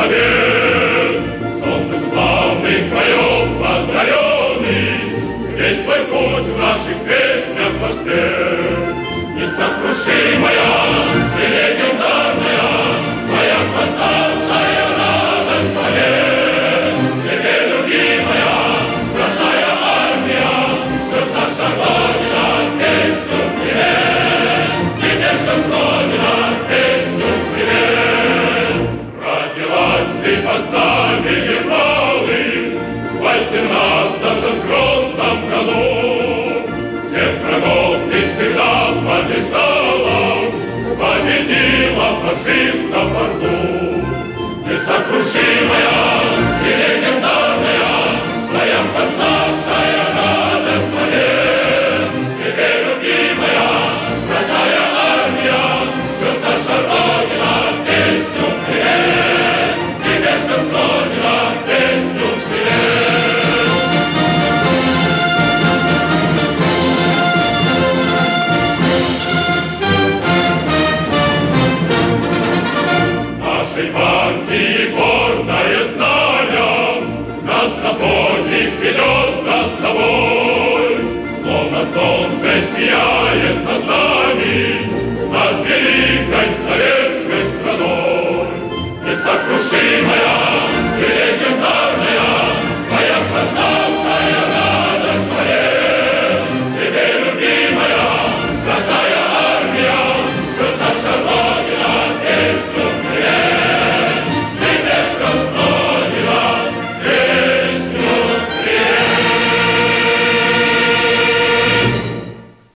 побед, солнцем славных боев озаренный, весь твой путь в наших песнях воспет. Несокрушимая и легендарная, моя восставшая радость побед. Тебе, любимая, родная армия, ждет наша Родина песню привет. Тебе ждет Родина песню привет. Родилась ты под знаменем малым в 18-м грозном году. Всех врагов ты всегда побеждала, победила фашистов орду. Несокрушимая